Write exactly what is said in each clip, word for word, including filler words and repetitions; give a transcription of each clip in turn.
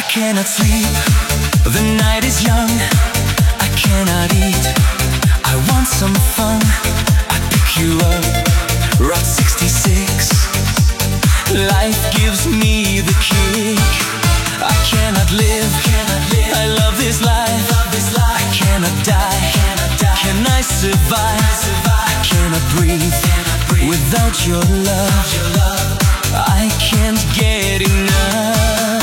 cannot sleep, the night is young. I cannot eat, I want some fun. I pick you up, Route sixty-six. Life gives me the kick. I cannot live, I love this life. I cannot die, can I survive? I cannot breathe without your love. I can't get enough.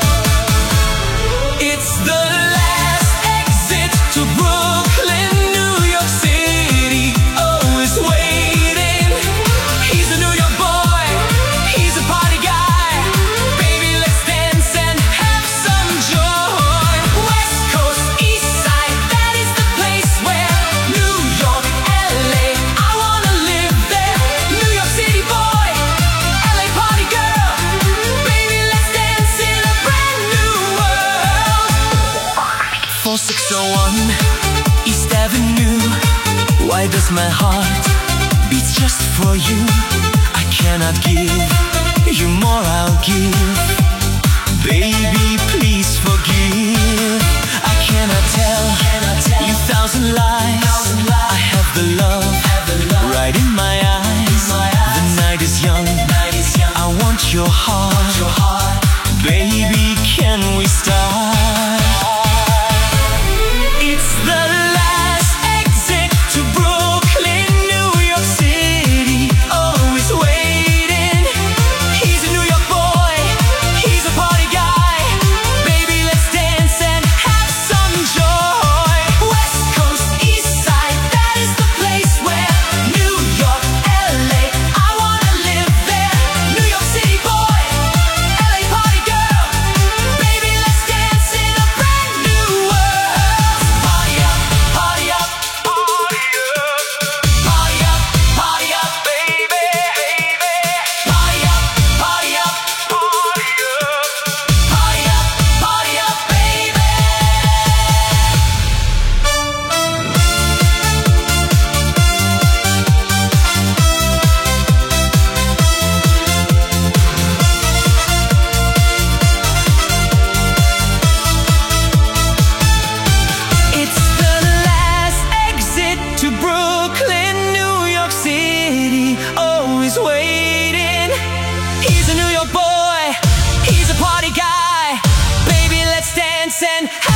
It's the last exit to Brooklyn, New York City, always waiting. He's a New York boy, he's a party guy. Baby, let's dance and have some joy. West Coast, East Side, that is the place where New York, L A, I wanna live there. New York City boy, L A party girl. Baby, let's dance in a brand new world. Forty-six oh one East Avenue. Why does my heart beat just for you? I cannot give you more, I'll give. Baby, please forgive. I cannot tell you thousand lies. I have the love right in my eyes. The night is young, I want your heart. Baby, can we start? It's the last exit to Brooklyn, New York City, always waiting. He's a New York boy, he's a party guy. Baby, let's dance and have some joy. West Coast, East Side, that is the place where New York, L A, I wanna live there. New York City boy, L A party girl. Baby, let's dance in a brand new world. Party up, party up, party up. Party up, party up, baby, baby. Party up, party up, party up. Party up, party up, baby. It's the last exit to Brooklyn, New York City, always waiting. He's a New York boy, he's a party guy. Baby, let's dance and